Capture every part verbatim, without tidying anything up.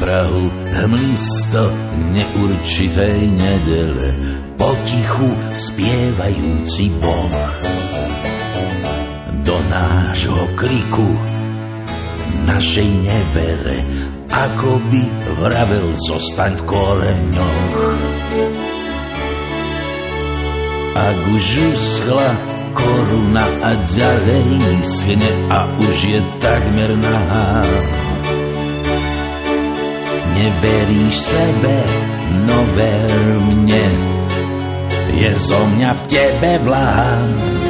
prahu hmlisto neurčitej nedele, potichu spievajúci Boh. Do nášho kriku, našej nevere, ako by vravel, zostaň v koreňoch. Ak už uschla koruna a ďalej schne a už je takmer nahá, neveríš sebe, no ver mne, je zo mňa v tebe vlám.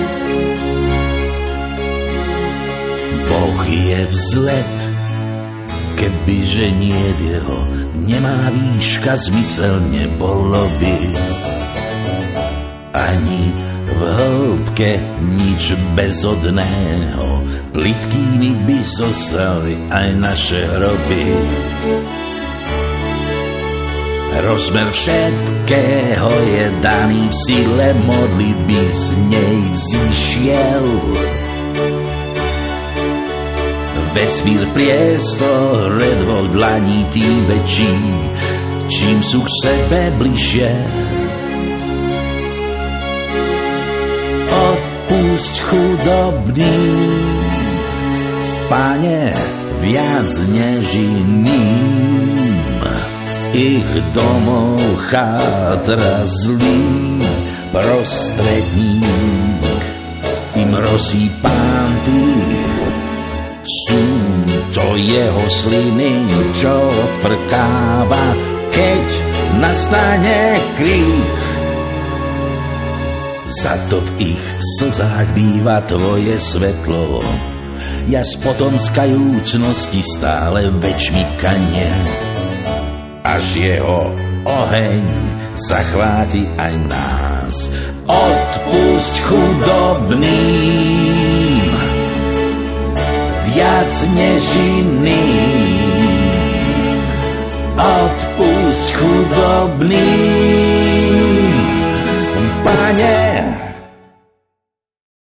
Boh je vzlet, kebyže nie jeho, nemá výška, zmysel nebolo by. Ani v hĺbke nič bezodného, plytkými by zostali aj naše hroby. Rozmer všetkého je daný v sile modlitby, z nej vzýšiel. Vesmír v priestore dvoj dlaní tým väčší, čím sú k sebe bližšie. Odpusť chudobným, Pane, viac než iným. Ich domov chátra zlý prostredník, im rozsýpám tých. Sú to jeho sliny, čo odprkáva, keď nastane krík. Za to v ich slzách býva tvoje svetlo, jas potom z kajúcnosti stále väčšmi kanie. Až jeho oheň zachváti aj nás. Odpusť chudobným, viac než iným. Odpusť chudobným, Pane,